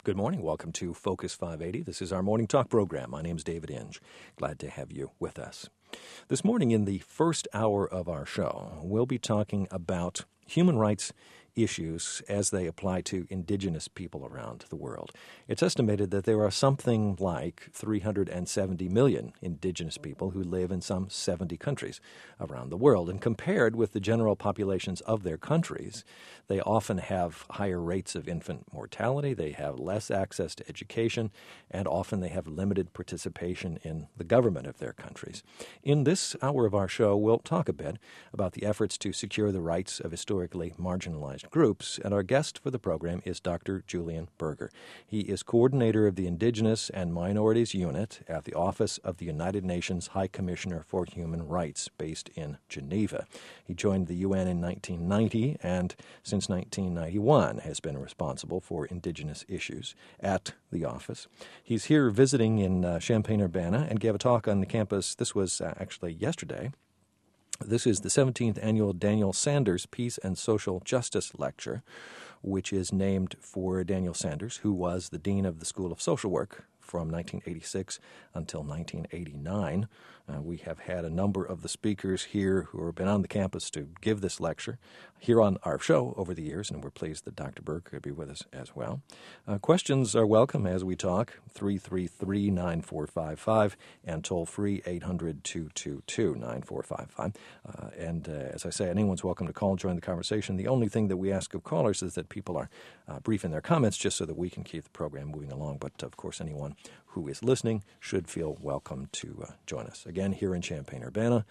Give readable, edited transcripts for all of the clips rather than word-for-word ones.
Good morning. Welcome to Focus 580. This is our morning talk program. My name is David Inge. Glad to have you with us. This morning, in the first hour of our show, we'll be talking about human rights issues as they apply to indigenous people around the world. It's estimated that there are something like 370 million indigenous people who live in some 70 countries around the world. And compared with the general populations of their countries, they often have higher rates of infant mortality, they have less access to education, and often they have limited participation in the government of their countries. In this hour of our show, we'll talk a bit about the efforts to secure the rights of historically marginalized groups, and our guest for the program is Dr. Julian Berger. He is coordinator of the Indigenous and Minorities Unit at the Office of the United Nations High Commissioner for Human Rights, based in Geneva. He joined the UN in 1990 and since 1991 has been responsible for indigenous issues at the office. He's here visiting in Champaign-Urbana and gave a talk on the campus. This was actually yesterday. This is the 17th annual Daniel Sanders Peace and Social Justice Lecture, which is named for Daniel Sanders, who was the Dean of the School of Social Work from 1986 until 1989. We have had a number of the speakers here who have been on the campus to give this lecture here on our show over the years, and we're pleased that Dr. Berger could be with us as well. Questions are welcome as we talk, 333-9455, and toll-free 800-222-9455. As I say, anyone's welcome to call and join the conversation. The only thing that we ask of callers is that people are brief in their comments just so that we can keep the program moving along. But, of course, anyone who is listening should feel welcome to join us. Again, here in Champaign-Urbana,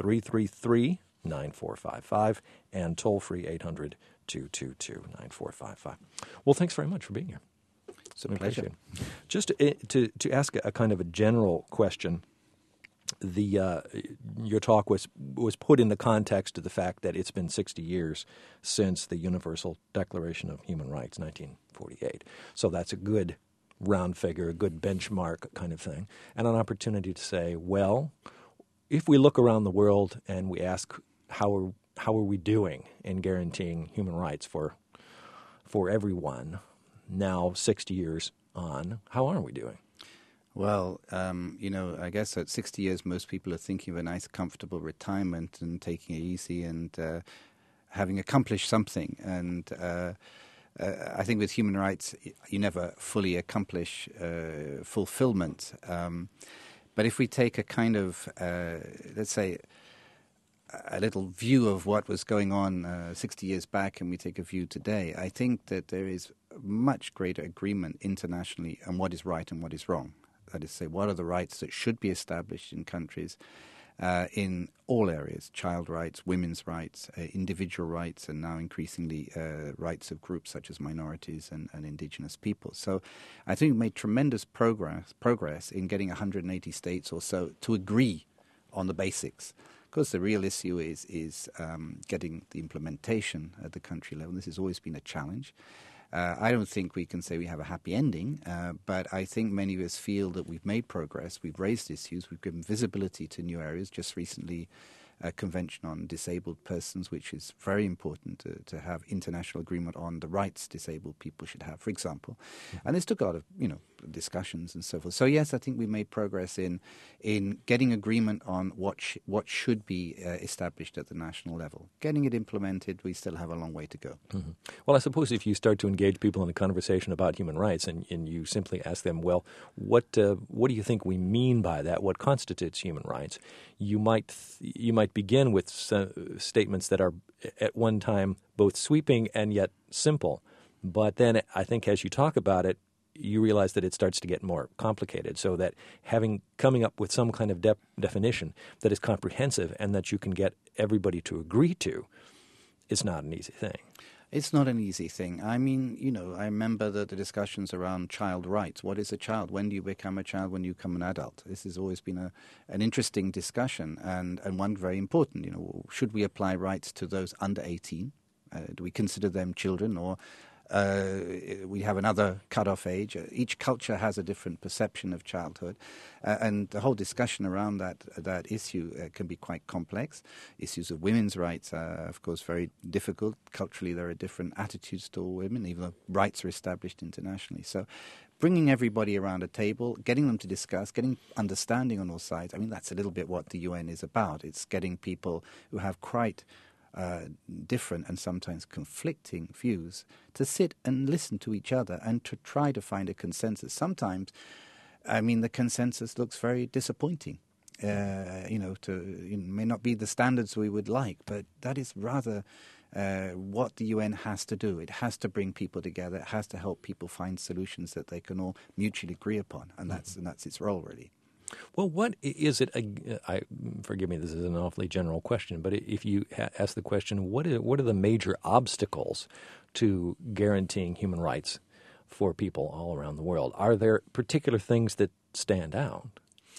333-9455, and toll-free 800-222-9455. Well, thanks very much for being here. It's a pleasure. Just to ask a kind of a general question, your talk was put in the context of the fact that it's been 60 years since the Universal Declaration of Human Rights, 1948. So that's a good round figure, a good benchmark kind of thing, and an opportunity to say, well, if we look around the world and we ask how are we doing in guaranteeing human rights for everyone, now 60 years on, how are we doing? Well, I guess at 60 years, most people are thinking of a nice, comfortable retirement and taking it easy and having accomplished something. And I think with human rights, you never fully accomplish fulfillment. But if we take a kind of, let's say, a little view of what was going on 60 years back and we take a view today, I think that there is much greater agreement internationally on what is right and what is wrong. That is to say, what are the rights that should be established in countries in all areas, child rights, women's rights, individual rights, and now increasingly rights of groups such as minorities and indigenous people. So I think we made tremendous progress in getting 180 states or so to agree on the basics. Of course, the real issue is getting the implementation at the country level. This has always been a challenge. I don't think we can say we have a happy ending, but I think many of us feel that we've made progress, we've raised issues, we've given visibility to new areas. Just recently, a convention on disabled persons, which is very important to have international agreement on the rights disabled people should have, for example. And this took a lot of, discussions and so forth. So yes, I think we made progress in getting agreement on what should be established at the national level. Getting it implemented, we still have a long way to go. Mm-hmm. Well, I suppose if you start to engage people in a conversation about human rights and you simply ask them, well, what do you think we mean by that? What constitutes human rights? You might begin with statements that are at one time both sweeping and yet simple. But then I think as you talk about it, you realize that it starts to get more complicated, so that coming up with some kind of definition that is comprehensive and that you can get everybody to agree to is not an easy thing. It's not an easy thing. I mean, I remember the discussions around child rights. What is a child? When do you become a child? When do you become an adult? This has always been an interesting discussion and one very important. Should we apply rights to those under 18? Do we consider them children, or We have another cutoff age. Each culture has a different perception of childhood, and the whole discussion around that issue can be quite complex. Issues of women's rights are, of course, very difficult. Culturally, there are different attitudes toward women, even though rights are established internationally. So bringing everybody around a table, getting them to discuss, getting understanding on all sides, I mean, that's a little bit what the UN is about. It's getting people who have quite different and sometimes conflicting views to sit and listen to each other and to try to find a consensus. Sometimes, I mean, the consensus looks very disappointing. May not be the standards we would like, but that is rather what the UN has to do. It has to bring people together. It has to help people find solutions that they can all mutually agree upon, and that's its role, really. Well, what is it? Forgive me, this is an awfully general question, but if you ask the question, what are the major obstacles to guaranteeing human rights for people all around the world? Are there particular things that stand out?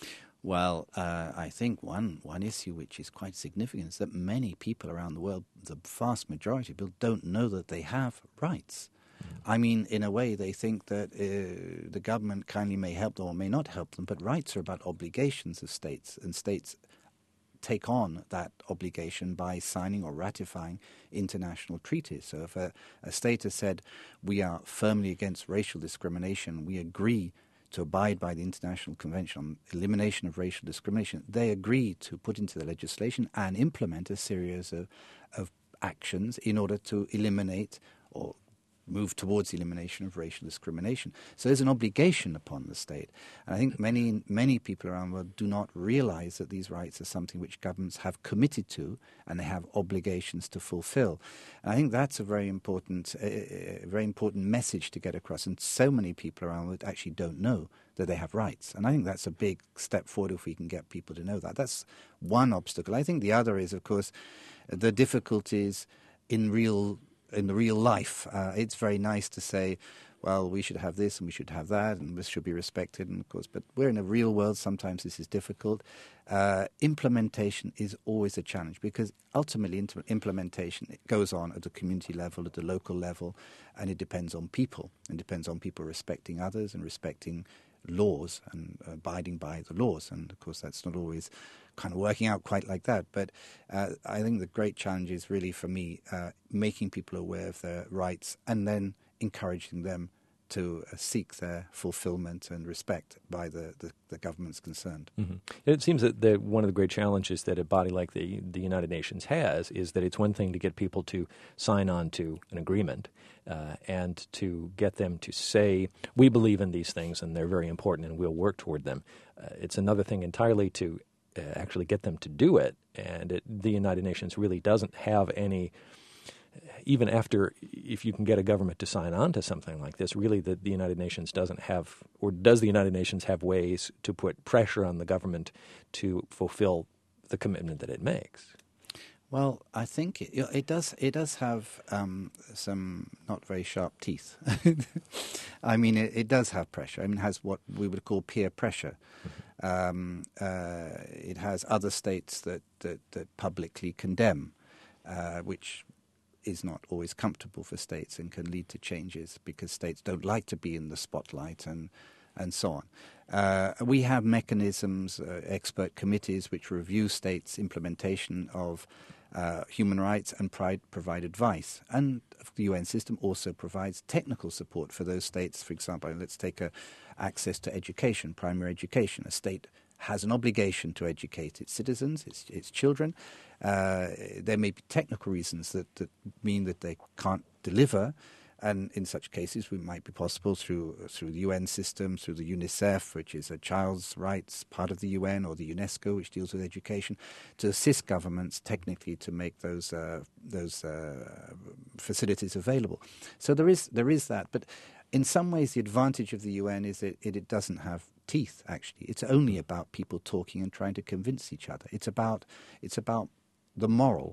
Well, I think one issue which is quite significant is that many people around the world, the vast majority of people, don't know that they have rights. I mean, in a way, they think that the government kindly may help them or may not help them, but rights are about obligations of states, and states take on that obligation by signing or ratifying international treaties. So if a state has said, we are firmly against racial discrimination, we agree to abide by the International Convention on Elimination of Racial Discrimination, they agree to put into the legislation and implement a series of actions in order to eliminate or move towards the elimination of racial discrimination. So there's an obligation upon the state. And I think many people around the world do not realize that these rights are something which governments have committed to and they have obligations to fulfill. And I think that's a very important message to get across. And so many people around the world actually don't know that they have rights. And I think that's a big step forward if we can get people to know that. That's one obstacle. I think the other is, of course, the difficulties in the real life. It's very nice to say, well, we should have this and we should have that and this should be respected, and of course, but we're in a real world. Sometimes this is difficult. Implementation is always a challenge because ultimately implementation it goes on at the community level, at the local level, and it depends on people. It depends on people respecting others and respecting laws and abiding by the laws. And of course, that's not always kind of working out quite like that. But I think the great challenge is really, for me, making people aware of their rights and then encouraging them to seek their fulfillment and respect by the governments concerned. Mm-hmm. It seems that one of the great challenges that a body like the United Nations has is that it's one thing to get people to sign on to an agreement and to get them to say, we believe in these things and they're very important and we'll work toward them. It's another thing entirely to actually get them to do it, and the United Nations really doesn't have any, even after, if you can get a government to sign on to something like this, really the United Nations doesn't have, or does the United Nations have ways to put pressure on the government to fulfill the commitment that it makes? Well, I think it does have some not very sharp teeth. I mean, it does have pressure. I mean, it has what we would call peer pressure. It has other states that publicly condemn, which is not always comfortable for states and can lead to changes because states don't like to be in the spotlight and so on. We have mechanisms, expert committees, which review states' implementation of human rights and provide advice. And the UN system also provides technical support for those states. For example, let's take access to education, primary education. A state has an obligation to educate its citizens, its children. There may be technical reasons that mean that they can't deliver, and in such cases, it might be possible through the UN system, through the UNICEF, which is a child's rights part of the UN, or the UNESCO, which deals with education, to assist governments technically to make those facilities available. So there is that, but in some ways, the advantage of the UN is that it doesn't have teeth. Actually, it's only about people talking and trying to convince each other. It's about the moral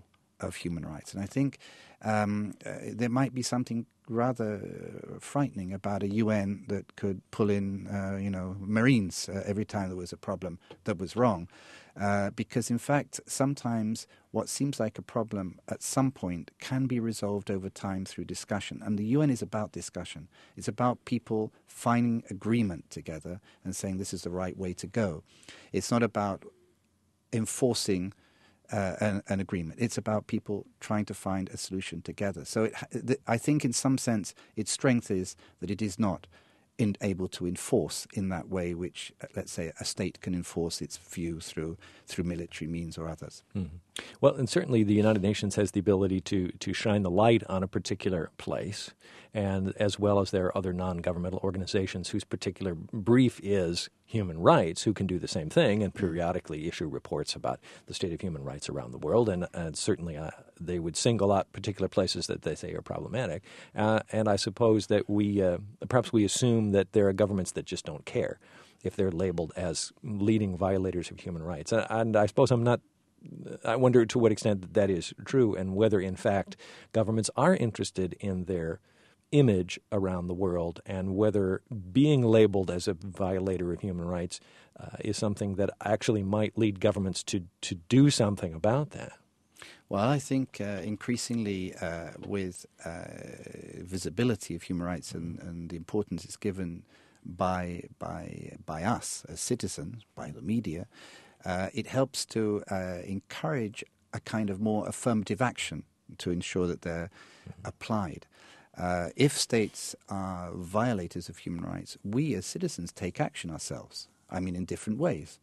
of human rights. And I think there might be something rather frightening about a UN that could pull in, Marines every time there was a problem that was wrong. Because, in fact, sometimes what seems like a problem at some point can be resolved over time through discussion. And the UN is about discussion. It's about people finding agreement together and saying this is the right way to go. It's not about enforcing an agreement. It's about people trying to find a solution together. So I think in some sense its strength is that it is not able to enforce in that way which, let's say, a state can enforce its view through military means or others. Mm-hmm. Well, and certainly the United Nations has the ability to shine the light on a particular place, and as well as there are other non-governmental organizations whose particular brief is human rights, who can do the same thing and periodically issue reports about the state of human rights around the world, and certainly they would single out particular places that they say are problematic. And I suppose that perhaps we assume that there are governments that just don't care if they're labeled as leading violators of human rights. And I suppose I wonder to what extent that is true, and whether, in fact, governments are interested in their image around the world, and whether being labeled as a violator of human rights is something that actually might lead governments to do something about that. Well, I think increasingly with visibility of human rights and the importance it's given by us as citizens, by the media, it helps to encourage a kind of more affirmative action to ensure that they're applied. If states are violators of human rights, we as citizens take action ourselves. I mean, in different ways.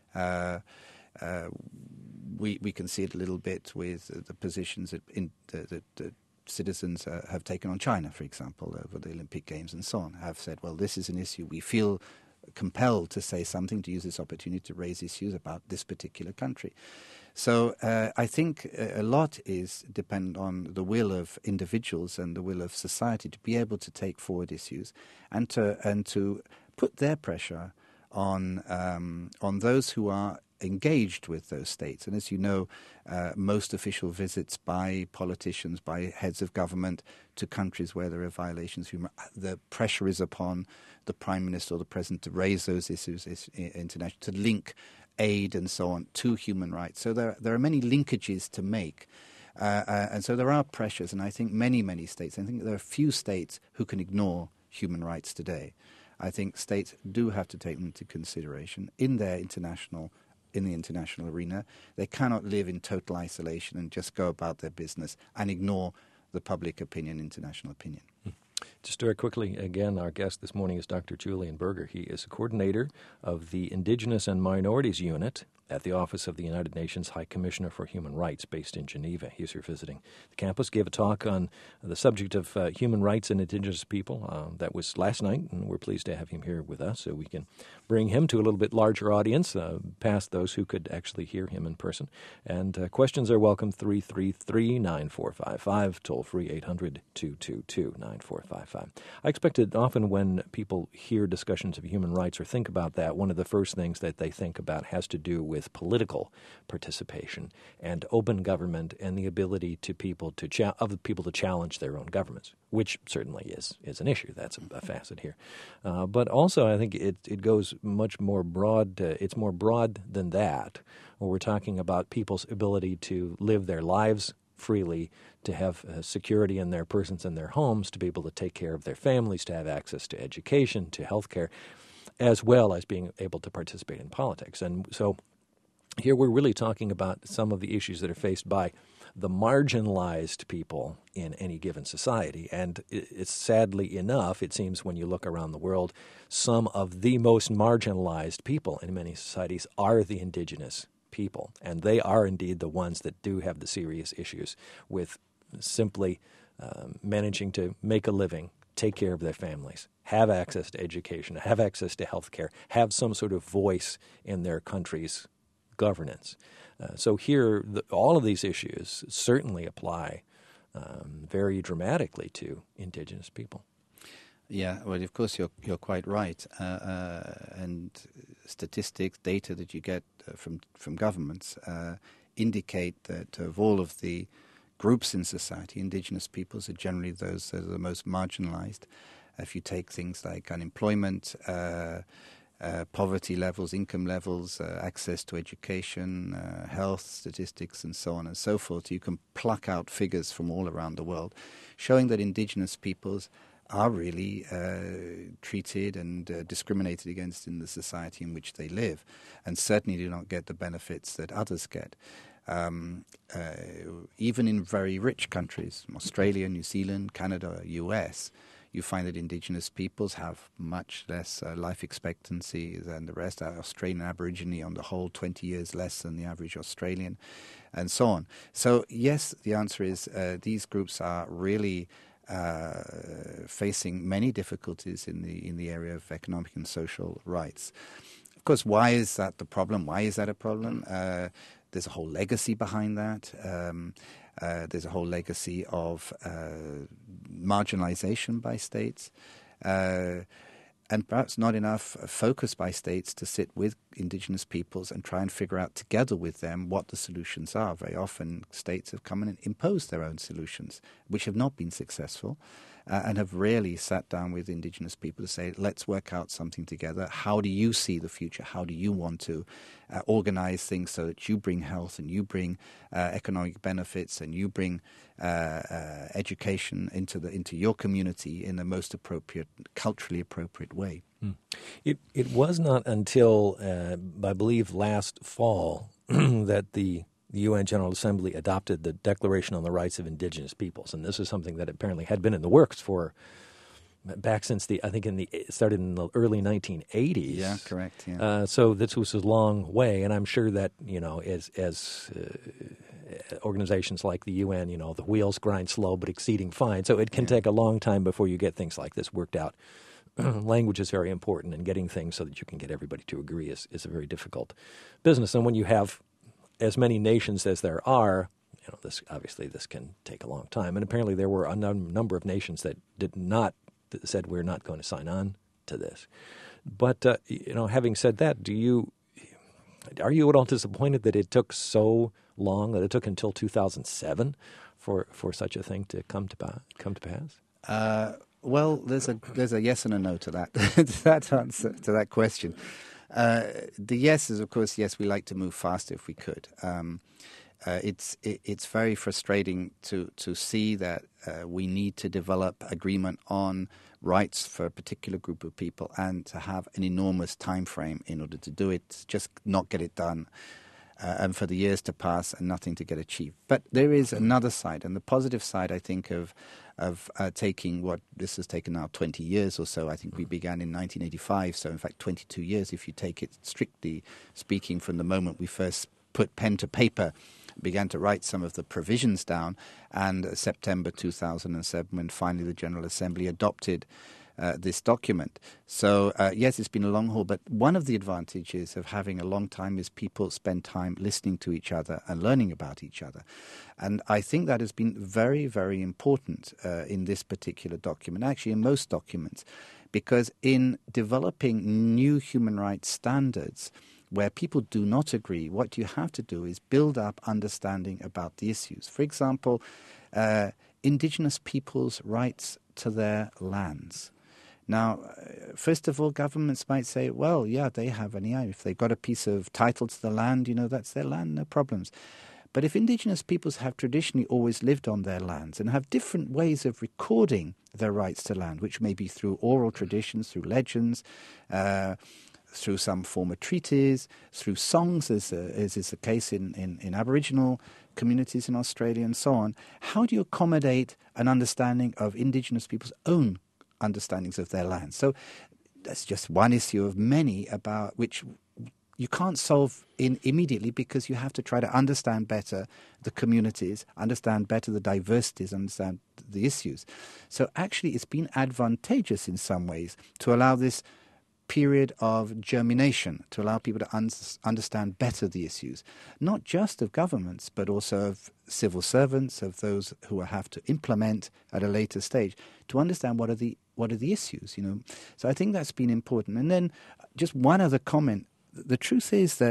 We can see it a little bit with the positions that citizens have taken on China, for example, over the Olympic Games and so on, have said, well, this is an issue. We feel compelled to say something, to use this opportunity to raise issues about this particular country. So I think a lot is dependent on the will of individuals and the will of society to be able to take forward issues and to put their pressure on those who are engaged with those states. And as you know, most official visits by politicians, by heads of government to countries where there are violations, the pressure is upon the Prime Minister or the President to raise those issues internationally, to link aid and so on to human rights. So there are many linkages to make. And so there are pressures, and I think many states, I think there are few states who can ignore human rights today. I think states do have to take them into consideration in the international arena. They cannot live in total isolation and just go about their business and ignore the public opinion, international opinion. Just very quickly, again, our guest this morning is Dr. Julian Berger. He is a coordinator of the Indigenous and Minorities Unit at the Office of the United Nations High Commissioner for Human Rights based in Geneva. He's here visiting the campus. Gave a talk on the subject of human rights and Indigenous people. That was last night, and we're pleased to have him here with us so we can bring him to a little bit larger audience, past those who could actually hear him in person. And questions are welcome, 333-9455, toll-free 800-222-9455. I expect that often when people hear discussions of human rights or think about that, one of the first things that they think about has to do with political participation and open government and the ability to people to challenge their own governments, which certainly is an issue. That's a facet here. But also I think it goes much more broad. It's more broad than that, where we're talking about people's ability to live their lives freely, to have security in their persons and their homes, to be able to take care of their families, to have access to education, to health care, as well as being able to participate in politics. And so here we're really talking about some of the issues that are faced by the marginalized people in any given society. And it's sadly enough, it seems when you look around the world, some of the most marginalized people in many societies are the indigenous people. And they are indeed the ones that do have the serious issues with simply managing to make a living, take care of their families, have access to education, have access to health care, have some sort of voice in their country's governance. So here, all of these issues certainly apply very dramatically to indigenous people. Yeah, well, of course, you're quite right. And statistics, data that you get from governments indicate that of all of the groups in society. Indigenous peoples are generally those that are the most marginalized. If you take things like unemployment, poverty levels, income levels, access to education, health statistics, and so on and so forth, you can pluck out figures from all around the world showing that indigenous peoples are really treated and discriminated against in the society in which they live, and certainly do not get the benefits that others get. Even in very rich countries, Australia, New Zealand, Canada, US, you find that indigenous peoples have much less life expectancy than the rest. Australian Aborigine, on the whole, 20 years less than the average Australian, and so on. So, yes, the answer is these groups are really facing many difficulties in the area of economic and social rights. Of course, why is that the problem? Why is that a problem? There's a whole legacy behind that. There's a whole legacy of marginalization by states, and perhaps not enough focus by states to sit with indigenous peoples and try and figure out together with them what the solutions are. Very often states have come in and imposed their own solutions, which have not been successful, and have rarely sat down with indigenous people to say, let's work out something together. How do you see the future? How do you want to organize things so that you bring health and you bring economic benefits and you bring education into your community in the most appropriate, culturally appropriate way? It was not until, I believe, last fall that the UN General Assembly adopted the Declaration on the Rights of Indigenous Peoples, and this is something that apparently had been in the works for back since it started in the early 1980s. Yeah, correct. Yeah. So this was a long way, and I'm sure that as organizations like the UN, the wheels grind slow but exceeding fine. So it can take a long time before you get things like this worked out. Language is very important, and getting things so that you can get everybody to agree is a very difficult business. And when you have as many nations as there are, this can take a long time. And apparently there were a number of nations that said we're not going to sign on to this. But having said that, are you at all disappointed that it took so long, that it took until 2007 for such a thing to come to pass? Well, there's a yes and a no to that that answer to that question. The yes is, of course, yes, we like to move faster if we could. It's very frustrating to see that we need to develop agreement on rights for a particular group of people and to have an enormous time frame in order to do it, just not get it done, and for the years to pass and nothing to get achieved. But there is another side, and the positive side, I think, of taking what this has taken now 20 years or so. I think we began in 1985, so in fact 22 years if you take it strictly speaking from the moment we first put pen to paper, began to write some of the provisions down, and September 2007 when finally the General Assembly adopted this document. So yes, it's been a long haul, but one of the advantages of having a long time is people spend time listening to each other and learning about each other. And I think that has been very, very important in this particular document, actually in most documents, because in developing new human rights standards where people do not agree, what you have to do is build up understanding about the issues. For example, indigenous peoples' rights to their lands. Now, first of all, governments might say, well, yeah, they have if they've got a piece of title to the land, that's their land, no problems. But if indigenous peoples have traditionally always lived on their lands and have different ways of recording their rights to land, which may be through oral traditions, through legends, through some form of treaties, through songs, as is the case in Aboriginal communities in Australia and so on, how do you accommodate an understanding of indigenous people's own understandings of their land? So that's just one issue of many about which you can't solve immediately, because you have to try to understand better the communities, understand better the diversities, understand the issues. So actually it's been advantageous in some ways to allow this period of germination, to allow people to understand better the issues, not just of governments, but also of civil servants, of those who have to implement at a later stage, to understand what are the issues, So I think that's been important. And then just one other comment. The truth is that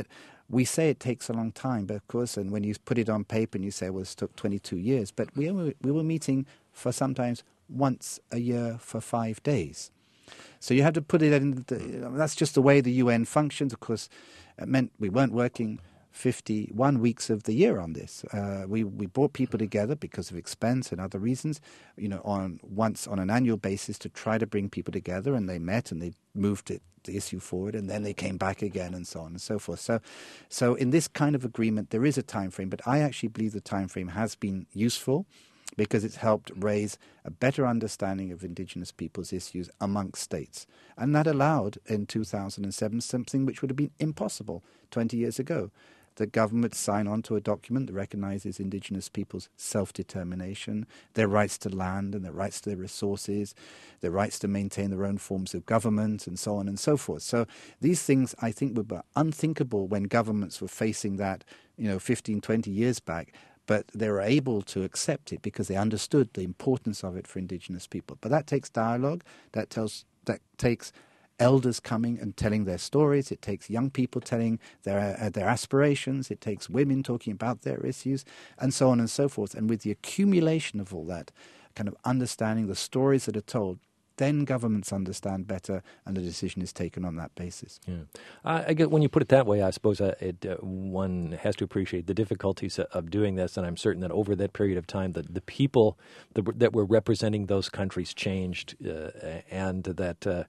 We say it takes a long time, but of course, and when you put it on paper and you say, well, it took 22 years, but we were meeting for sometimes once a year for 5 days. So you have to put it in, that's just the way the UN functions. Of course, it meant we weren't working 51 weeks of the year on this. We brought people together because of expense and other reasons, once on an annual basis to try to bring people together, and they met and they moved the issue forward, and then they came back again, and so on and so forth. So in this kind of agreement, there is a time frame, but I actually believe the time frame has been useful because it's helped raise a better understanding of indigenous peoples' issues amongst states. And that allowed, in 2007, something which would have been impossible 20 years ago. The government sign on to a document that recognizes indigenous peoples' self-determination, their rights to land and their rights to their resources, their rights to maintain their own forms of government, and so on and so forth. So these things, I think, were unthinkable when governments were facing that, 15, 20 years back. But they were able to accept it because they understood the importance of it for indigenous people. But that takes dialogue, that takes elders coming and telling their stories, it takes young people telling their aspirations, it takes women talking about their issues, and so on and so forth. And with the accumulation of all that, kind of understanding the stories that are told, then governments understand better, and the decision is taken on that basis. Yeah, I get when you put it that way. I suppose one has to appreciate the difficulties of doing this, and I'm certain that over that period of time, the people that were representing those countries changed, and that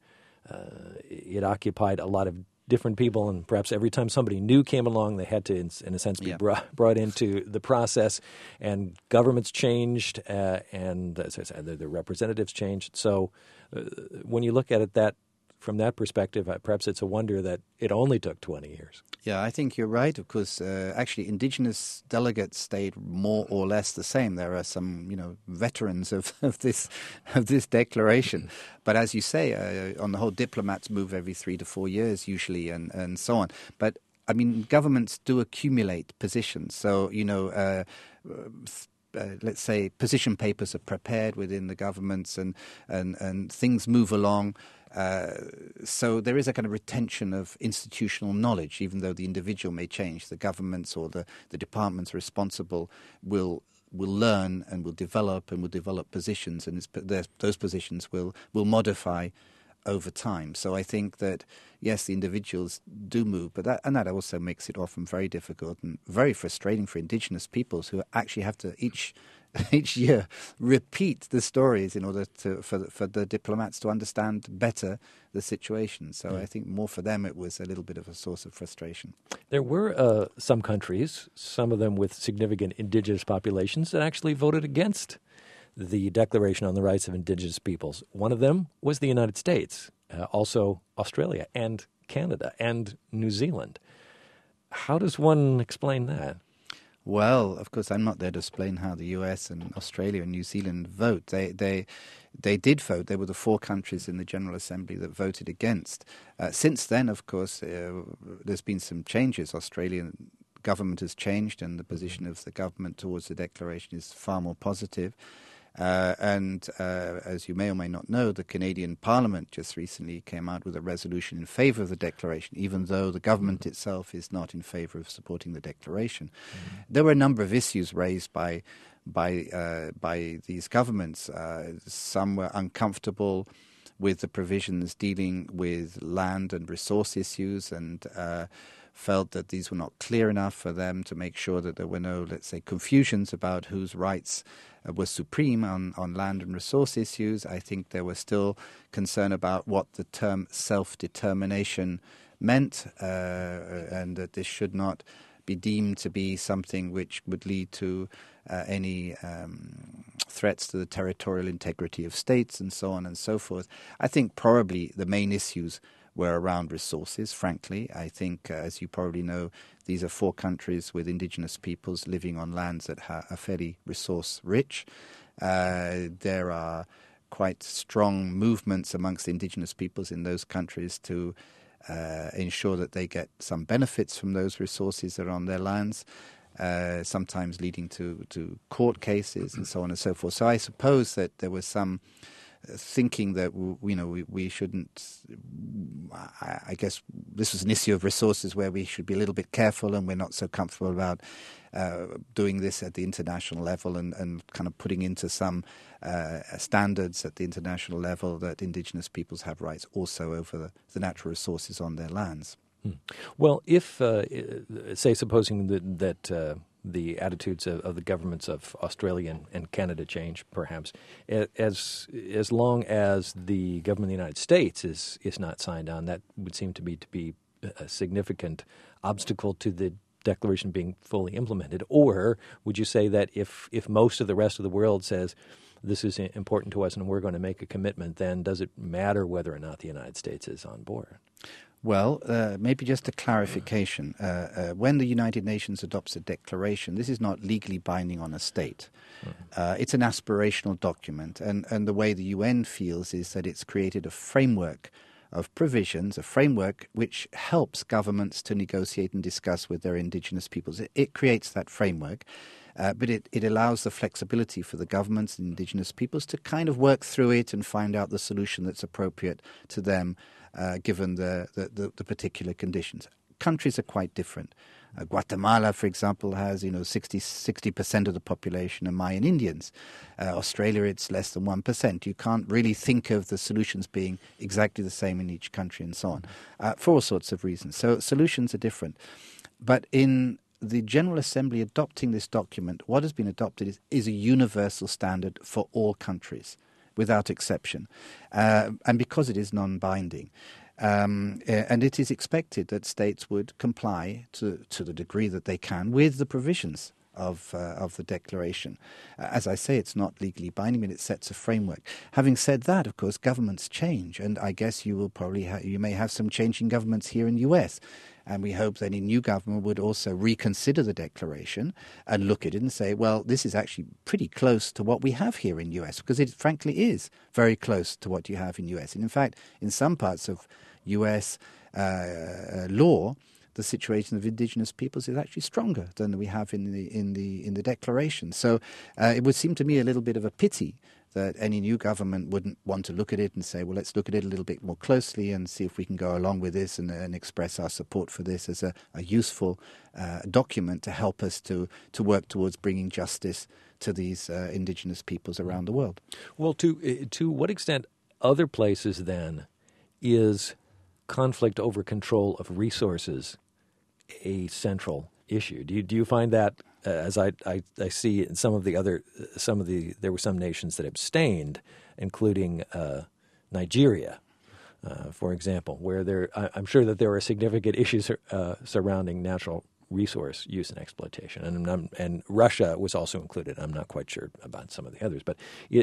it occupied a lot of different people, and perhaps every time somebody new came along, they had to, in a sense, be brought into the process, and governments changed, and as I said, the representatives changed. So when you look at it from that perspective, perhaps it's a wonder that it only took 20 years. Yeah, I think you're right. Of course, actually, indigenous delegates stayed more or less the same. There are some, veterans of this declaration. But as you say, on the whole, diplomats move every 3 to 4 years usually, and so on. But I mean, governments do accumulate positions. So let's say position papers are prepared within the governments, and things move along. So there is a kind of retention of institutional knowledge, even though the individual may change. The governments or the departments responsible will learn and will develop positions, and those positions will modify over time. So I think that, yes, the individuals do move, but that also makes it often very difficult and very frustrating for indigenous peoples who actually have to each year repeat the stories in order for the diplomats to understand better the situation. So I think more for them it was a little bit of a source of frustration. There were some countries, some of them with significant indigenous populations, that actually voted against the Declaration on the Rights of Indigenous Peoples. One of them was the United States, also Australia and Canada and New Zealand. How does one explain that? Well, of course, I'm not there to explain how the US and Australia and New Zealand vote. They did vote. They were the 4 countries in the General Assembly that voted against. Since then, of course, there's been some changes. Australian government has changed, and the position of the government towards the declaration is far more positive. And as you may or may not know, the Canadian Parliament just recently came out with a resolution in favour of the declaration, even though the government itself is not in favour of supporting the declaration. There were a number of issues raised by these governments. Some were uncomfortable with the provisions dealing with land and resource issues, and felt that these were not clear enough for them to make sure that there were no, let's say, confusions about whose rights were supreme on land and resource issues. I think there was still concern about what the term self-determination meant, and that this should not be deemed to be something which would lead to any threats to the territorial integrity of states, and so on and so forth. I think probably the main issues were around resources, frankly. I think, as you probably know, these are 4 countries with indigenous peoples living on lands that are fairly resource-rich. There are quite strong movements amongst indigenous peoples in those countries to ensure that they get some benefits from those resources that are on their lands, sometimes leading to court cases and so on and so forth. So I suppose that there was some thinking that we shouldn't. I guess this was an issue of resources where we should be a little bit careful, and we're not so comfortable about doing this at the international level and kind of putting into some standards at the international level that indigenous peoples have rights also over the natural resources on their lands. Well, if, say, supposing that the attitudes of the governments of Australia and Canada change, perhaps, as long as the government of the United States is not signed on, that would seem to be a significant obstacle to the declaration being fully implemented. Or would you say that if most of the rest of the world says this is important to us and we're going to make a commitment, then does it matter whether or not the United States is on board? Well, maybe just a clarification. When the United Nations adopts a declaration, this is not legally binding on a state. It's an aspirational document, and the way the UN feels is that it's created a framework of provisions, a framework which helps governments to negotiate and discuss with their indigenous peoples. It creates that framework, but it allows the flexibility for the governments and indigenous peoples to kind of work through it and find out the solution that's appropriate to them, given the particular conditions. Countries are quite different. Guatemala, for example, has 60% of the population are Mayan Indians. Australia, it's less than 1%. You can't really think of the solutions being exactly the same in each country and so on, for all sorts of reasons. So solutions are different. But in the General Assembly adopting this document, what has been adopted is a universal standard for all countries, without exception, and because it is non-binding. And it is expected that states would comply to the degree that they can with the provisions of the declaration. As I say, it's not legally binding, but it sets a framework. Having said that, of course, governments change, and I guess you will probably you may have some changing governments here in the US. And we hope that any new government would also reconsider the declaration and look at it and say, well, this is actually pretty close to what we have here in the US, because it frankly is very close to what you have in the US. And in fact, in some parts of US law, the situation of indigenous peoples is actually stronger than we have in the declaration. So it would seem to me a little bit of a pity that any new government wouldn't want to look at it and say, well, let's look at it a little bit more closely and see if we can go along with this and express our support for this as a useful document to help us to work towards bringing justice to these indigenous peoples around the world. Well, to what extent other places then is conflict over control of resources a central issue? Do you find that, as I see in there were some nations that abstained, including Nigeria, for example, where I'm sure that there are significant issues surrounding natural resource use and exploitation, and Russia was also included. I'm not quite sure about some of the others, but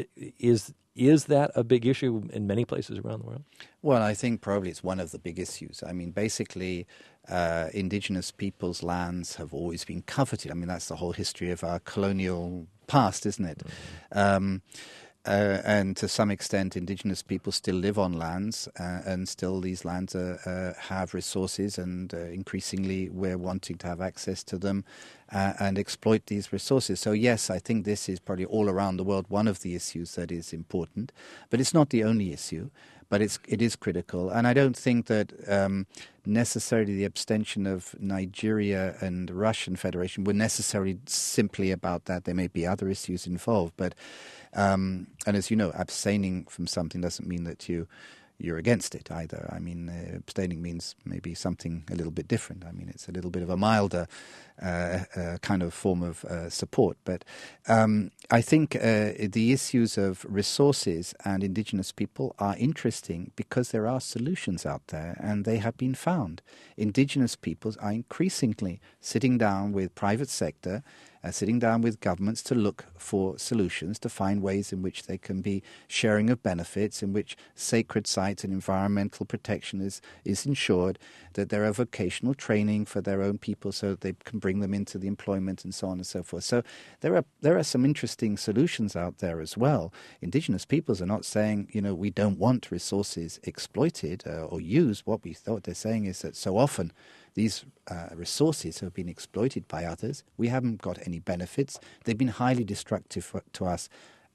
is that a big issue in many places around the world? Well, I think probably it's one of the big issues. I mean, basically, indigenous peoples' lands have always been coveted. I mean, that's the whole history of our colonial past, isn't it? Mm-hmm. And to some extent, indigenous people still live on lands, and still these lands have resources, and increasingly we're wanting to have access to them and exploit these resources. So yes, I think this is probably all around the world one of the issues that is important, but it's not the only issue. But it is critical, and I don't think that necessarily the abstention of Nigeria and Russian Federation were necessarily simply about that. There may be other issues involved, but and as you know, abstaining from something doesn't mean that you're against it either. I mean, abstaining means maybe something a little bit different. I mean, it's a little bit of a milder kind of form of support. But I think the issues of resources and indigenous people are interesting because there are solutions out there and they have been found. Indigenous peoples are increasingly sitting down with private sector, sitting down with governments to look for solutions, to find ways in which they can be sharing of benefits, in which sacred sites and environmental protection is ensured, that there are vocational training for their own people so that they can bring them into the employment and so on and so forth. So there are some interesting solutions out there as well. Indigenous peoples are not saying, we don't want resources exploited or used. What they're saying is that so often these resources have been exploited by others. We haven't got any benefits. They've been highly destructive to us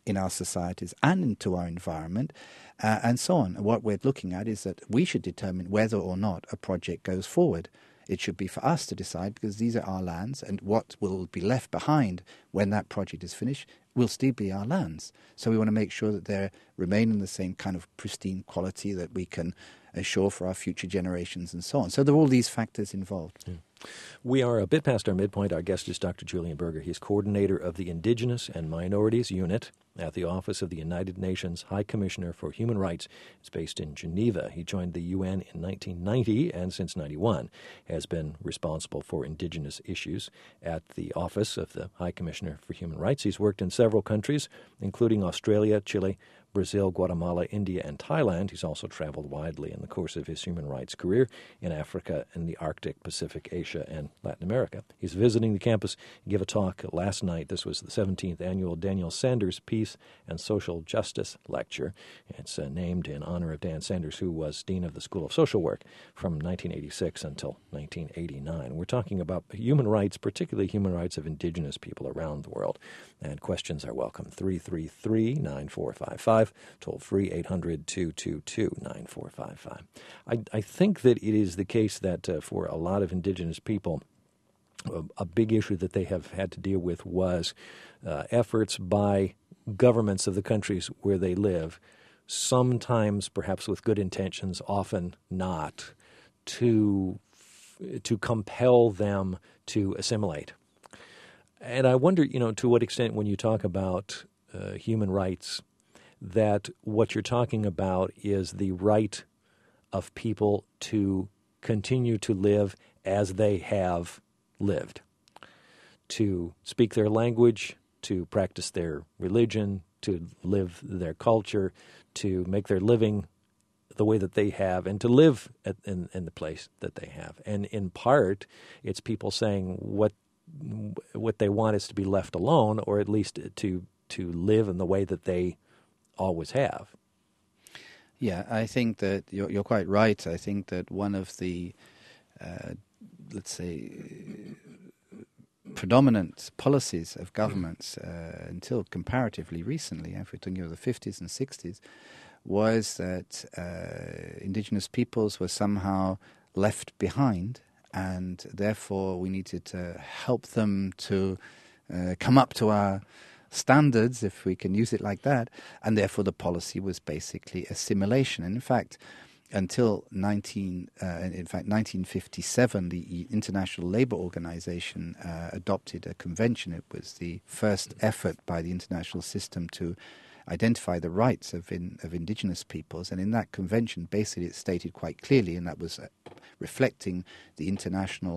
in our societies and into our environment, and so on. What we're looking at is that we should determine whether or not a project goes forward. It should be for us to decide, because these are our lands, and what will be left behind when that project is finished will still be our lands. So we want to make sure that they remain in the same kind of pristine quality that we can assure for our future generations and so on. So there are all these factors involved. Yeah. We are a bit past our midpoint. Our guest is Dr. Julian Berger. He's coordinator of the Indigenous and Minorities Unit at the Office of the United Nations High Commissioner for Human Rights. It's based in Geneva. He joined the UN in 1990 and since 91 has been responsible for Indigenous issues at the Office of the High Commissioner for Human Rights. He's worked in several countries, including Australia, Chile, Brazil, Guatemala, India, and Thailand. He's also traveled widely in the course of his human rights career in Africa and the Arctic, Pacific, Asia, and Latin America. He's visiting the campus. He gave a talk last night. This was the 17th annual Daniel Sanders Peace and Social Justice Lecture. It's named in honor of Dan Sanders, who was Dean of the School of Social Work from 1986 until 1989. We're talking about human rights, particularly human rights of indigenous people around the world. And questions are welcome. 333-9455. Toll free 800-222-9455. I think that it is the case that for a lot of indigenous people, a big issue that they have had to deal with was efforts by governments of the countries where they live, sometimes perhaps with good intentions, often not, to compel them to assimilate. And I wonder, to what extent when you talk about human rights, that what you're talking about is the right of people to continue to live as they have lived, to speak their language, to practice their religion, to live their culture, to make their living the way that they have, and to live in the place that they have. And in part, it's people saying what they want is to be left alone, or at least to live in the way that they always have. Yeah, I think that you're quite right. I think that one of the, let's say, predominant policies of governments until comparatively recently, if we're talking of the 50s and 60s, was that indigenous peoples were somehow left behind, and therefore we needed to help them to come up to our standards, if we can use it like that, and therefore the policy was basically assimilation. And in fact, until 1957, the International Labour Organization adopted a convention. It was the first effort by the international system to identify the rights of indigenous peoples, and in that convention, basically, it stated quite clearly, and that was reflecting the international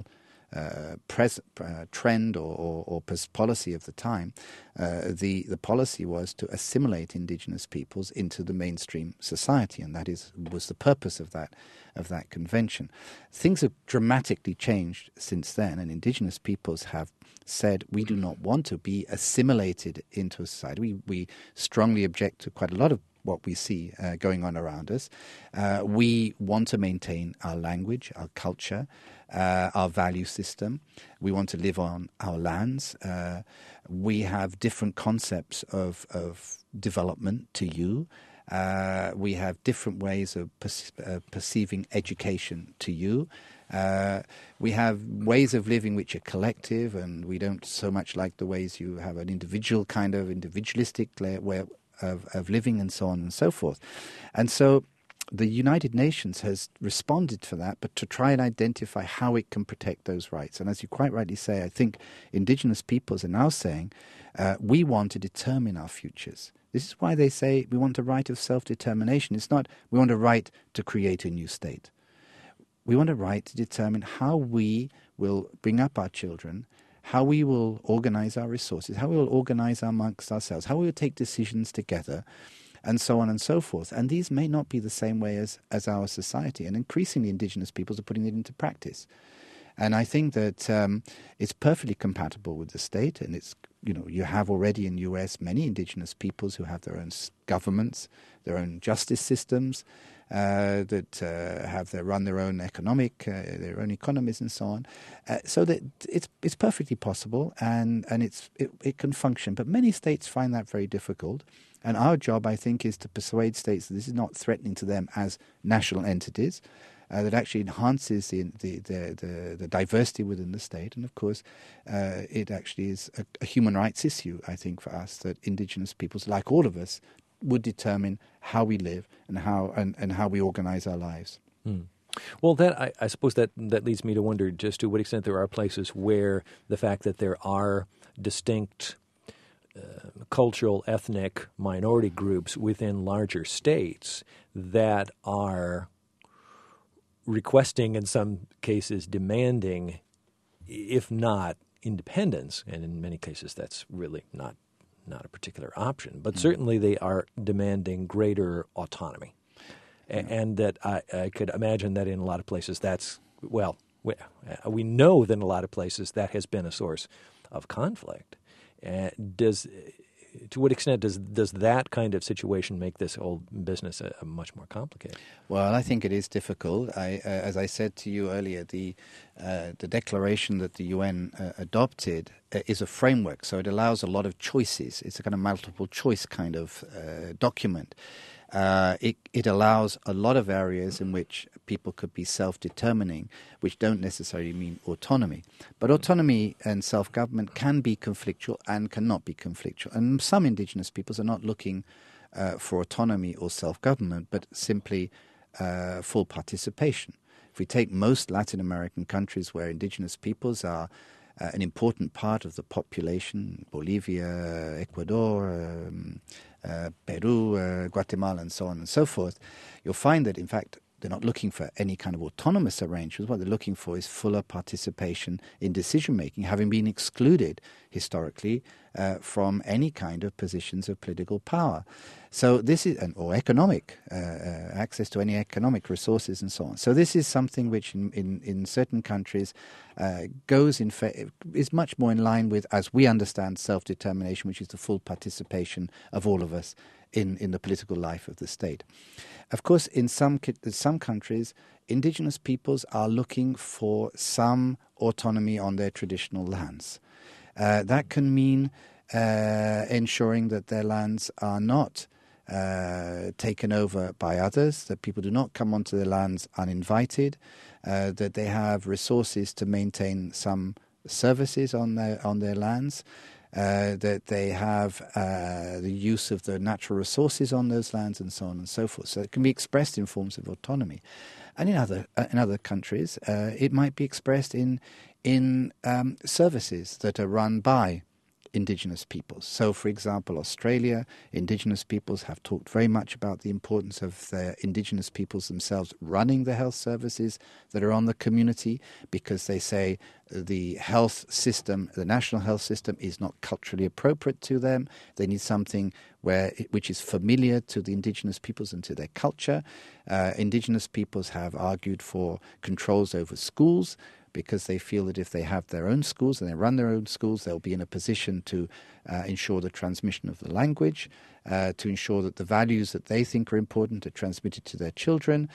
trend or policy of the time. The policy was to assimilate indigenous peoples into the mainstream society, and that was the purpose of that convention. Things have dramatically changed since then, and indigenous peoples have said, we do not want to be assimilated into a society. We strongly object to quite a lot of what we see going on around us. We want to maintain our language, our culture, our value system. We want to live on our lands. We have different concepts of development to you. We have different ways of perceiving education to you. We have ways of living which are collective, and we don't so much like the ways you have an individual kind of individualistic way of living, and so on and so forth. And so the United Nations has responded to that, but to try and identify how it can protect those rights. And as you quite rightly say, I think indigenous peoples are now saying, we want to determine our futures. This is why they say we want a right of self-determination. It's not we want a right to create a new state. We want a right to determine how we will bring up our children, how we will organize our resources, how we will organize amongst ourselves, how we will take decisions together, and so on and so forth. And these may not be the same way as our society. And increasingly indigenous peoples are putting it into practice. And I think that it's perfectly compatible with the state. And it's, you have already in the US many indigenous peoples who have their own governments, their own justice systems, that run their own their own economies and so on. So that it's perfectly possible, and it can function. But many states find that very difficult. And our job, I think, is to persuade states that this is not threatening to them as national entities, that actually enhances the diversity within the state. And, of course, it actually is a human rights issue, I think, for us, that indigenous peoples, like all of us, would determine how we live and how we organize our lives. Well, I suppose that leads me to wonder just to what extent there are places where the fact that there are distinct cultural, ethnic minority groups within larger states that are requesting, in some cases demanding, if not independence, and in many cases that's really not a particular option, but certainly they are demanding greater autonomy. And that I could imagine that in a lot of places we know that in a lot of places that has been a source of conflict. To what extent does that kind of situation make this whole business much more complicated? Well, I think it is difficult. As I said to you earlier, the declaration that the UN adopted is a framework, so it allows a lot of choices. It's a kind of multiple choice kind of document. It allows a lot of areas in which people could be self-determining, which don't necessarily mean autonomy. But autonomy and self-government can be conflictual and cannot be conflictual. And some indigenous peoples are not looking for autonomy or self-government, but simply full participation. If we take most Latin American countries where indigenous peoples are an important part of the population, Bolivia, Ecuador, Peru, Guatemala, and so on and so forth, you'll find that, in fact, they're not looking for any kind of autonomous arrangements. What they're looking for is fuller participation in decision-making, having been excluded historically from any kind of positions of political power. So this is, or economic, access to any economic resources and so on. So this is something which in certain countries is much more in line with, as we understand, self-determination, which is the full participation of all of us in the political life of the state. Of course, in some countries, indigenous peoples are looking for some autonomy on their traditional lands. That can mean ensuring that their lands are not taken over by others, that people do not come onto their lands uninvited, that they have resources to maintain some services on their lands, that they have the use of the natural resources on those lands, and so on and so forth. So it can be expressed in forms of autonomy. And in other countries, it might be expressed in services that are run by indigenous peoples. So, for example, Australia, indigenous peoples have talked very much about the importance of the indigenous peoples themselves running the health services that are on the community, because they say the health system, the national health system, is not culturally appropriate to them. They need something which is familiar to the indigenous peoples and to their culture. Indigenous peoples have argued for controls over schools, because they feel that if they have their own schools and they run their own schools, they'll be in a position to ensure the transmission of the language, to ensure that the values that they think are important are transmitted to their children,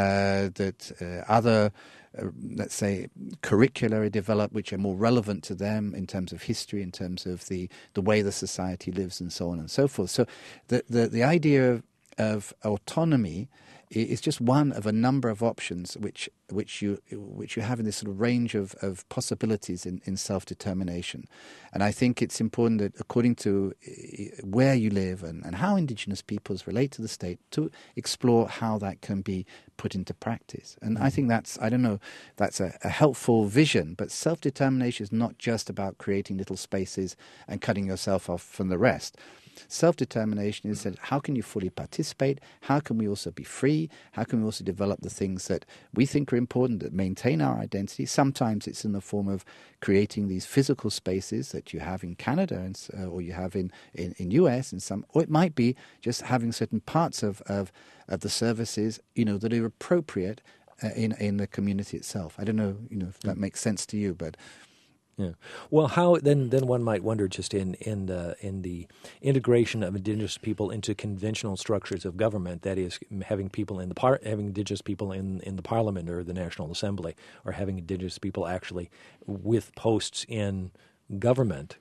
that other, let's say, curricula are developed which are more relevant to them in terms of history, in terms of the way the society lives, and so on and so forth. So the idea of autonomy is just one of a number of options which you have in this sort of range of possibilities in self-determination. And I think it's important that, according to where you live and how indigenous peoples relate to the state, to explore how that can be put into practice. And I think that's a helpful vision, but self-determination is not just about creating little spaces and cutting yourself off from the rest. Self-determination is that how can you fully participate? How can we also be free? How can we also develop the things that we think are important, that maintain our identity? Sometimes it's in the form of creating these physical spaces that you have in Canada or you have in US, or it might be just having certain parts of the services, that are appropriate in the community itself. I don't know, if that makes sense to you, but Yeah. Well, how then one might wonder, just in the integration of indigenous people into conventional structures of government, that is, having people in the having indigenous people in the Parliament or the National Assembly, or having indigenous people actually with posts in government.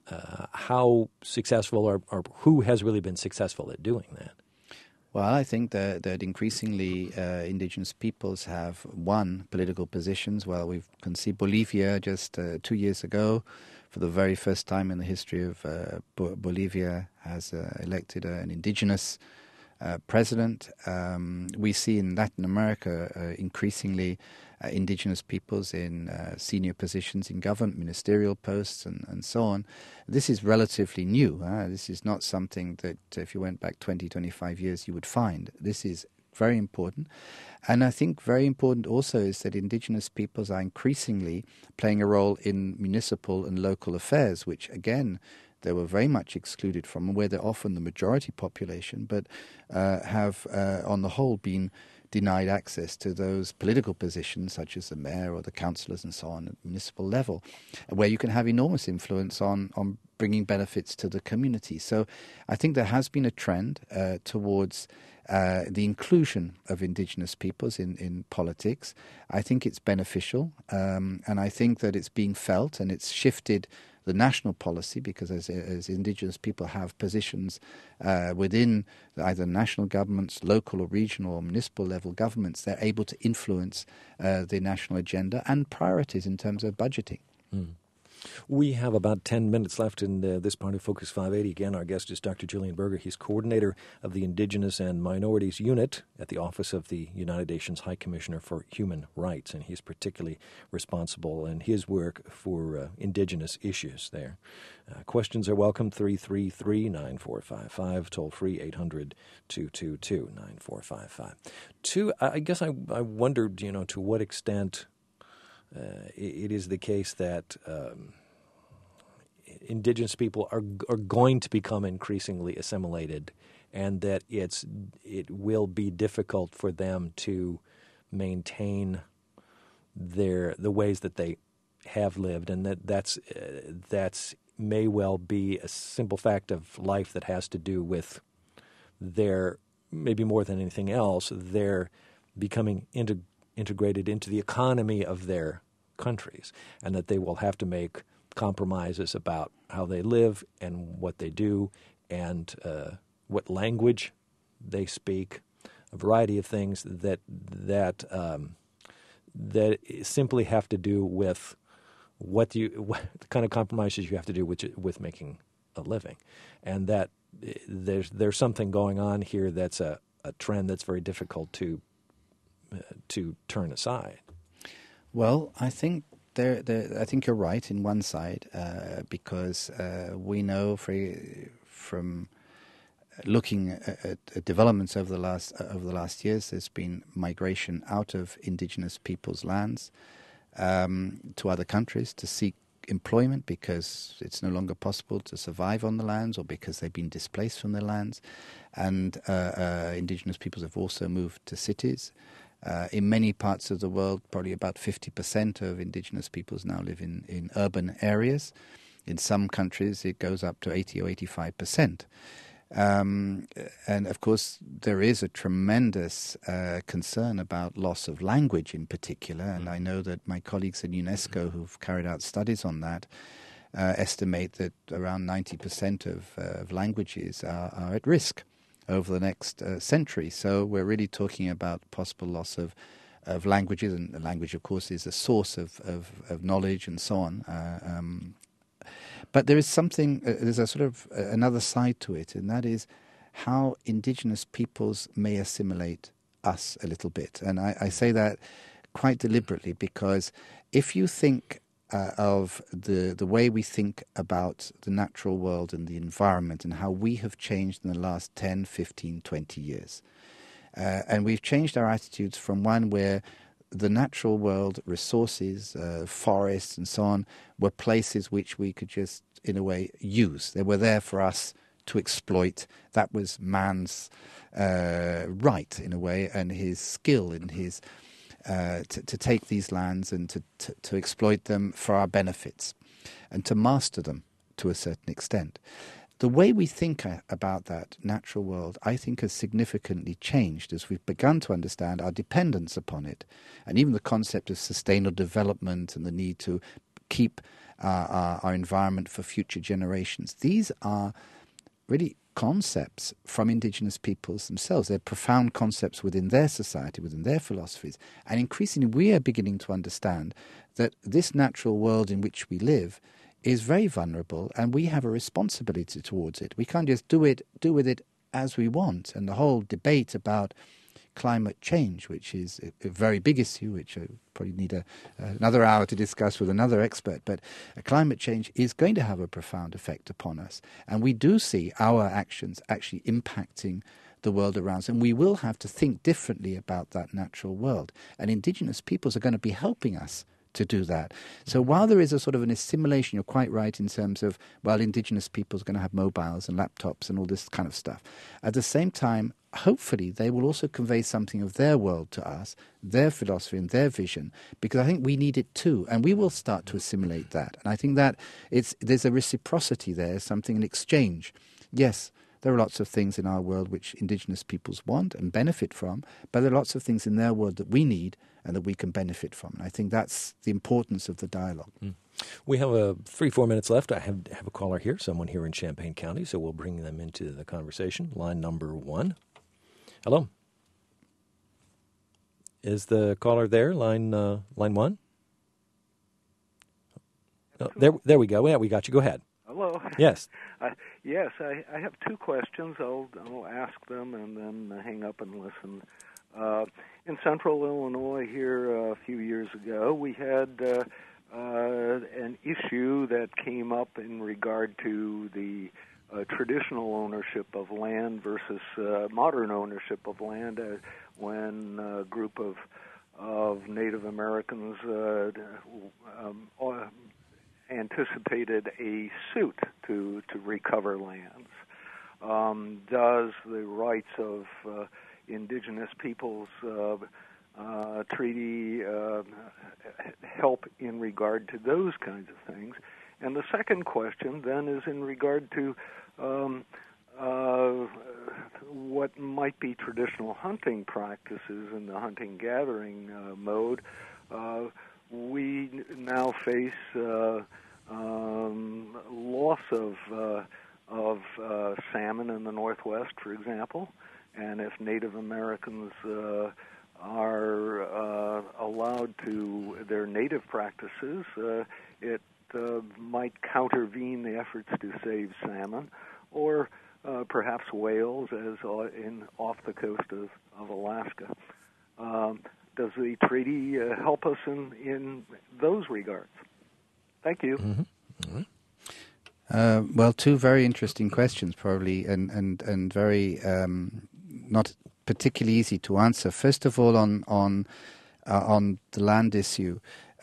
How successful or who has really been successful at doing that? Well, I think that increasingly indigenous peoples have won political positions. Well, we can see Bolivia just 2 years ago, for the very first time in the history of Bolivia, has elected an indigenous president. We see in Latin America increasingly indigenous peoples in senior positions in government, ministerial posts, and so on. This is relatively new. This is not something that if you went back 20, 25 years you would find. This is very important. And I think very important also is that indigenous peoples are increasingly playing a role in municipal and local affairs, which again they were very much excluded from, where they're often the majority population, but have on the whole been denied access to those political positions such as the mayor or the councillors and so on at municipal level, where you can have enormous influence on bringing benefits to the community. So I think there has been a trend towards the inclusion of indigenous peoples in politics. I think it's beneficial, and I think that it's being felt, and it's shifted the national policy, because as indigenous people have positions within either national governments, local or regional or municipal level governments, they're able to influence the national agenda and priorities in terms of budgeting. Mm. We have about 10 minutes left in this part of Focus 580. Again, our guest is Dr. Julian Berger. He's coordinator of the Indigenous and Minorities Unit at the Office of the United Nations High Commissioner for Human Rights, and he's particularly responsible in his work for indigenous issues there. Questions are welcome, 333-9455, toll-free 800-222-9455. I guess I wondered, to what extent it is the case that indigenous people are going to become increasingly assimilated, and that it will be difficult for them to maintain the ways that they have lived, and that's may well be a simple fact of life that has to do with their, maybe more than anything else, their becoming integrated into the economy of their countries, and that they will have to make compromises about how they live and what they do and what language they speak, a variety of things that simply have to do with what kind of compromises you have to do with making a living, and that there's something going on here that's a trend that's very difficult to turn aside. Well, I think I think you're right in one side, because we know from looking at developments over the last years, there's been migration out of indigenous peoples' lands to other countries to seek employment, because it's no longer possible to survive on the lands, or because they've been displaced from their lands. And indigenous peoples have also moved to cities. In many parts of the world, probably about 50% of indigenous peoples now live in urban areas. In some countries, it goes up to 80 or 85%. And of course, there is a tremendous concern about loss of language in particular. And I know that my colleagues at UNESCO who've carried out studies on that estimate that around 90% of languages are at risk over the next century. So we're really talking about possible loss of languages, and the language, of course, is a source of knowledge and so on. But there is something, there's a sort of another side to it, and that is how indigenous peoples may assimilate us a little bit. And I say that quite deliberately, because if you think of the way we think about the natural world and the environment and how we have changed in the last 10, 15, 20 years. And we've changed our attitudes from one where the natural world, resources, forests and so on, were places which we could just, in a way, use. They were there for us to exploit. That was man's right, in a way, and his skill and his to take these lands and to exploit them for our benefits. and to master them to a certain extent. The way we think about that natural world, I think, has significantly changed as we've begun to understand our dependence upon it, and even the concept of sustainable development and the need to keep our environment for future generations. These are really concepts from indigenous peoples themselves. They're profound concepts within their society, within their philosophies. And increasingly we are beginning to understand that this natural world in which we live is very vulnerable, and we have a responsibility towards it. We can't just do with it as we want. And the whole debate about climate change, which is a very big issue, which I probably need another hour to discuss with another expert, but climate change is going to have a profound effect upon us. And we do see our actions actually impacting the world around us, and we will have to think differently about that natural world. And indigenous peoples are going to be helping us to do that. So while there is a sort of an assimilation, you're quite right in terms of, well, indigenous peoples are going to have mobiles and laptops and all this kind of stuff. At the same time, hopefully they will also convey something of their world to us, their philosophy and their vision, because I think we need it too, and we will start to assimilate that. And I think that there's a reciprocity there, something, an exchange. Yes, there are lots of things in our world which indigenous peoples want and benefit from, but there are lots of things in their world that we need and that we can benefit from. And I think that's the importance of the dialogue. We have 3-4 minutes left. I have a caller here, someone here in Champaign County, so we'll bring them into the conversation. Line number 1. Hello. Is the caller there? Line 1? Oh, there we go. Yeah, we got you. Go ahead. Hello. Yes. Yes, I have 2 questions. I'll ask them and then hang up and listen. In central Illinois here a few years ago, we had an issue that came up in regard to the traditional ownership of land versus modern ownership of land when a group of Native Americans anticipated a suit to recover lands. Does the rights of indigenous peoples treaty help in regard to those kinds of things? And the second question then is in regard to what might be traditional hunting practices in the hunting-gathering mode. We now face loss of salmon in the Northwest, for example, and if Native Americans are allowed to their native practices, it might countervene the efforts to save salmon, or perhaps whales, as off the coast of Alaska. Does the treaty help us in those regards? Thank you. Mm-hmm. Mm-hmm. Well, 2 very interesting questions, probably, and very not particularly easy to answer. First of all, on the land issue.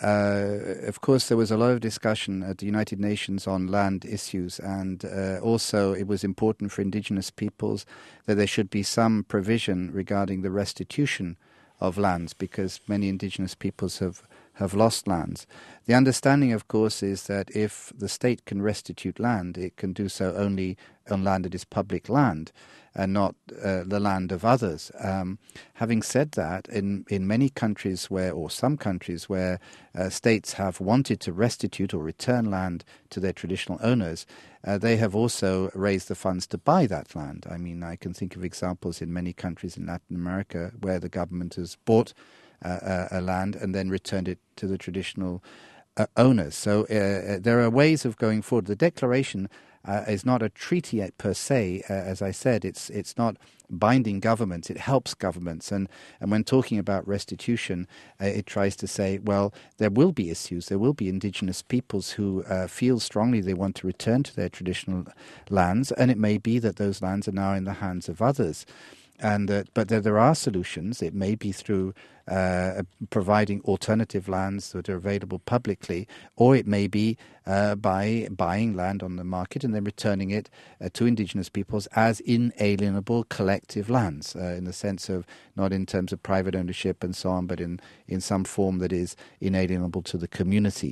Of course, there was a lot of discussion at the United Nations on land issues, and also it was important for indigenous peoples that there should be some provision regarding the restitution of lands, because many indigenous peoples have lost lands. The understanding, of course, is that if the state can restitute land, it can do so only on land that is public land and not the land of others. Having said that, in many countries or some countries where states have wanted to restitute or return land to their traditional owners, they have also raised the funds to buy that land. I mean, I can think of examples in many countries in Latin America where the government has bought a land and then returned it to the traditional owners. So there are ways of going forward. The declaration is not a treaty per se. As I said, it's not binding governments. It helps governments. And when talking about restitution, it tries to say, well, there will be issues. There will be indigenous peoples who feel strongly they want to return to their traditional lands, and it may be that those lands are now in the hands of others. But there are solutions. It may be through providing alternative lands that are available publicly, or it may be by buying land on the market and then returning it to indigenous peoples as inalienable collective lands, in the sense of not in terms of private ownership and so on, but in some form that is inalienable to the community.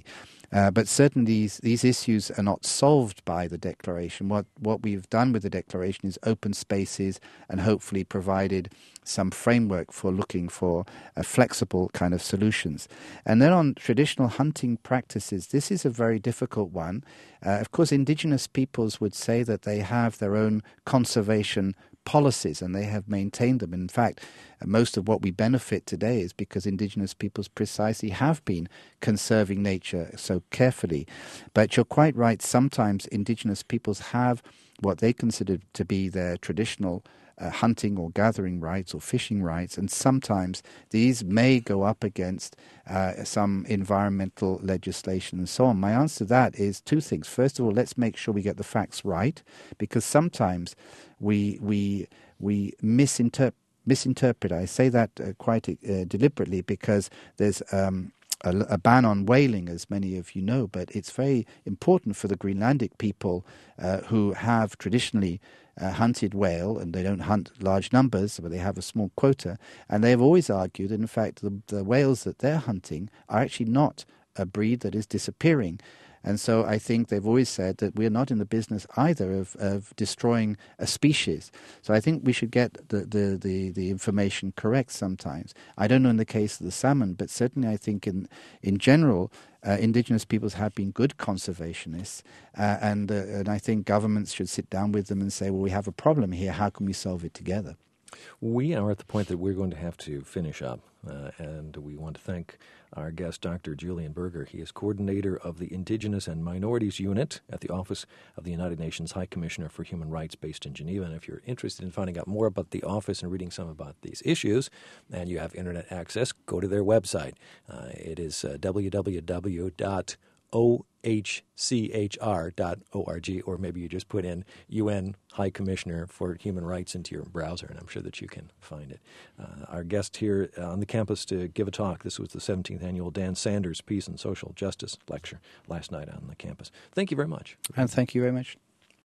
But certainly these issues are not solved by the declaration. What we've done with the declaration is open spaces and hopefully provided some framework for looking for flexible kind of solutions. And then on traditional hunting practices, this is a very difficult one. Of course, indigenous peoples would say that they have their own conservation policies, and they have maintained them. In fact, most of what we benefit today is because indigenous peoples precisely have been conserving nature so carefully. But you're quite right, sometimes indigenous peoples have what they consider to be their traditional hunting or gathering rights or fishing rights, and sometimes these may go up against some environmental legislation and so on. My answer to that is two things. First of all, let's make sure we get the facts right, because sometimes we misinterpret. I say that quite deliberately, because there's a ban on whaling, as many of you know, but it's very important for the Greenlandic people who have traditionally hunted whale, and they don't hunt large numbers, but they have a small quota, and they have always argued that in fact the whales that they're hunting are actually not a breed that is disappearing. And so I think they've always said that we're not in the business either of destroying a species. So I think we should get the information correct sometimes. I don't know in the case of the salmon, but certainly I think in general, indigenous peoples have been good conservationists, and I think governments should sit down with them and say, well, we have a problem here, how can we solve it together? We are at the point that we're going to have to finish up, and we want to thank our guest, Dr. Julian Berger. He is coordinator of the Indigenous and Minorities Unit at the Office of the United Nations High Commissioner for Human Rights based in Geneva. And if you're interested in finding out more about the office and reading some about these issues, and you have Internet access, go to their website. It is www.ohchr.org, or maybe you just put in UN High Commissioner for Human Rights into your browser, and I'm sure that you can find it. Our guest here on the campus to give a talk, this was the 17th annual Dan Sanders Peace and Social Justice Lecture last night on the campus. Thank you very much. And thank you very much.